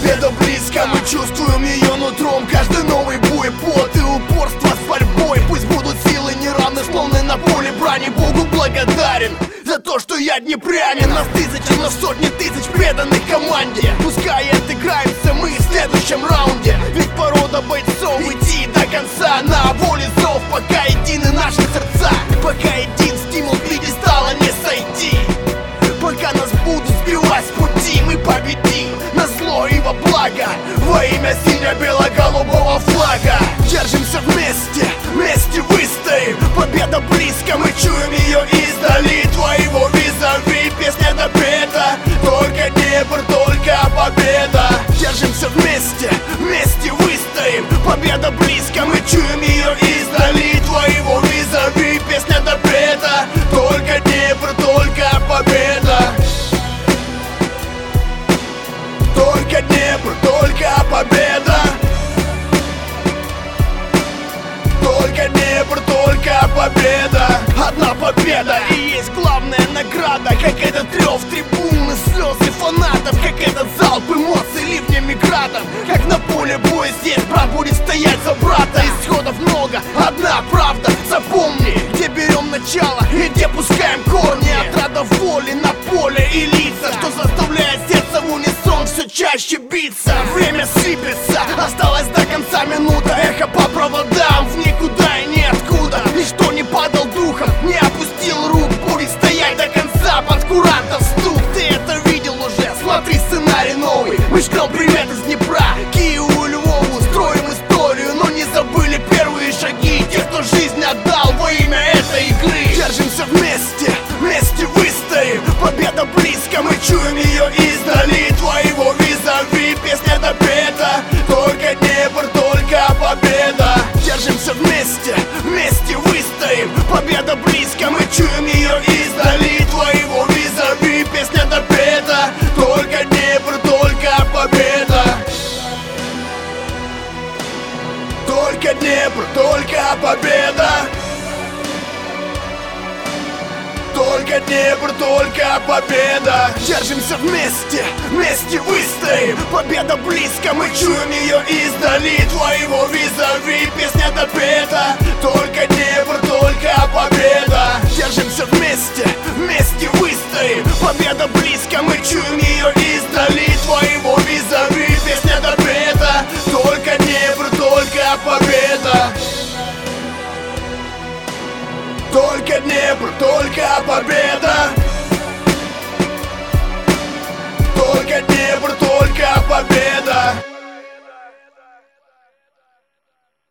победа близко, мы чувствуем ее нутром. Каждый новый бой, пот и упорство с борьбой. Пусть будут силы неравны, словно на поле брани. Богу благодарен за то, что я днепрянин. Нас тысячи, но сотни тысяч преданных команде. Пускай отыграемся мы в следующем раунде. Ведь порода бойцов идти до конца. На воле зов, пока едины наши сердца. Пока един стимул пьедестала не сойти. Пока нас будут сбивать с пути, мы победим на зло и во благо. Во имя сине-бело-голубого флага. Держимся вместе, вместе выстоим. Победа близко, мы чуем ее издали. Твоего визави песня допета. Только Днепр, только победа. Держимся вместе, вместе выстоим. Победа близко, мы чуем ее издали. Твоего визави песня допета. Только Днепр, только победа. Только Днепр, только победа. Только Днепр, только победа. Одна победа и есть главная награда. Как этот рев трибуны, слезы фанатов. Как этот залп эмоций ливнями градом. Как на поле боя здесь брат будет стоять за брата. Исходов много, одна правда. Запомни, где берем начало и где пускаем корни. Отрада воли на поле и лица, что заставляет сердце в унисон все чаще биться. Время сыпется, осталось до конца минута. Эхо по проводам в никуда и ниоткуда. Ничто не падал духом, не опустил рук. Будет стоять до конца под курантов стук. Ты это видел уже, смотри сценарий новый. Мы шлем привет из Днепра Киеву и Львову. Строим историю, но не забыли первые шаги тех, кто жизнь отдал во имя этой игры. Держимся вместе, вместе выстоим. Победа близко, мы чуем ее издали. Твоего визави песня допета. Только Днепр, только победа. Держимся вместе, вместе выстоим. Победа близко, мы чуем ее издали. Твоего визави песня допета. Только Днепр, только победа. Только Днепр, только победа. Только Днепр, только победа. Держимся вместе, вместе выстоим. Победа близко, мы чуем ее издали. Твоего визави песня допета. Только Днепр, только победа. Держимся вместе, вместе выстоим. Победа близко, мы чуем ее издали. Твоего визави песня допета. Только Днепр, только победа. Только Днепр, только победа.